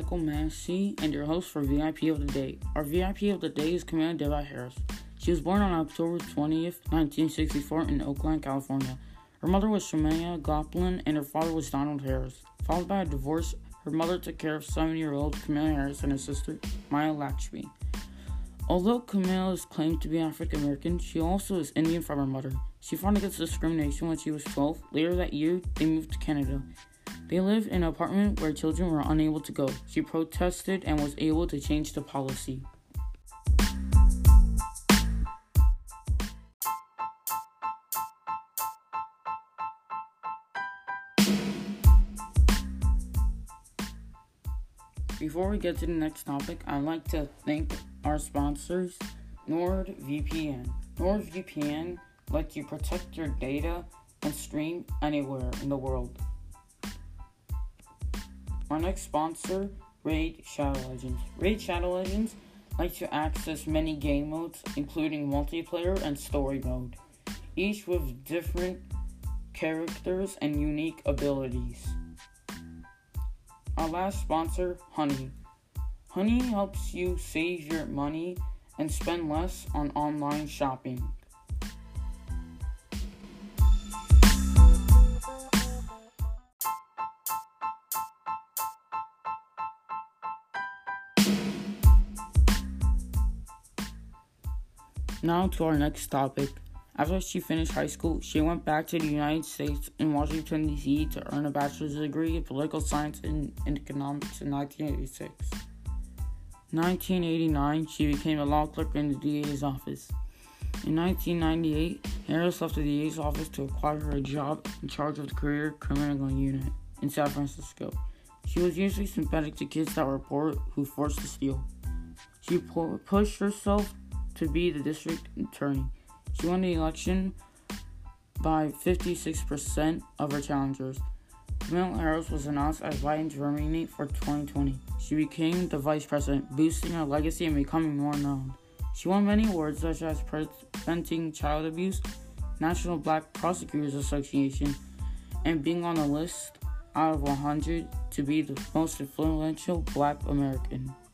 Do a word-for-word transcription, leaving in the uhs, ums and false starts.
Michael Massey, and your host for V I P of the Day. Our V I P of the Day is Kamila Devi Harris. She was born on October twentieth, nineteen sixty-four in Oakland, California. Her mother was Shemaya Goplin, and her father was Donald Harris. Followed by a divorce, her mother took care of seven-year-old Kamila Harris and her sister, Maya Lakshmi. Although Kamila is claimed to be African American, she also is Indian from her mother. She fought against discrimination when she was twelve. Later that year, they moved to Canada. They lived in an apartment where children were unable to go. She protested and was able to change the policy. Before we get to the next topic, I'd like to thank our sponsors, NordVPN. NordVPN lets you protect your data and stream anywhere in the world. Our next sponsor, Raid Shadow Legends. Raid Shadow Legends lets you access many game modes, including multiplayer and story mode, each with different characters and unique abilities. Our last sponsor, Honey. Honey helps you save your money and spend less on online shopping. Now to our next topic. After she finished high school, she went back to the United States in Washington, D C to earn a bachelor's degree in political science and economics in nineteen eighty-six. In nineteen eighty-nine, she became a law clerk in the D A's office. In nineteen ninety-eight, Harris left the D A's office to acquire a job in charge of the career criminal unit in San Francisco. She was usually sympathetic to kids that were poor who forced to steal. She pu- pushed herself to be the district attorney. She won the election by fifty-six percent of her challengers. Kamala Harris was announced as Biden's running mate for twenty twenty. She became the vice president, boosting her legacy and becoming more known. She won many awards such as Preventing Child Abuse, National Black Prosecutors Association, and being on the list out of one hundred to be the most influential Black American.